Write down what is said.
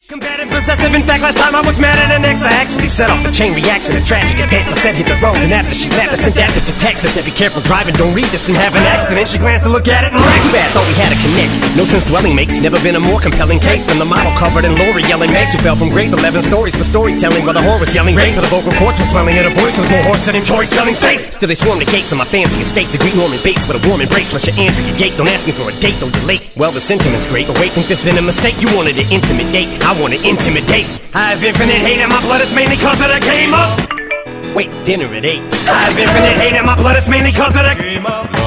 Combative, possessive, in fact last time I was mad at an ex I actually set off the chain reaction, a tragic event. I said hit the road and after she left I sent that bitch a text. I said be careful driving, don't read this and have an accident. She glanced to look at it and laughed. Too bad, thought we had a connect. No sense dwelling makes never been a more compelling case than the model covered in Lori yelling Mace who fell from grace. 11 stories for storytelling while the whore was yelling race. So the vocal cords were swelling and her voice was more hoarse than Troy spelling space. Still they swarm the gates of my fancy estates to greet Norman Bates with a warm embrace. Unless you're Andrea Yates, don't ask me for a date though you're late. Well the sentiment's great, but wait, think there's been a mistake. You wanted an intimate date, I want an intimidate. I have infinite hate and my blood is mainly cause of the game of. Wait, dinner at 8. I have infinite hate and my blood is mainly cause of the game of.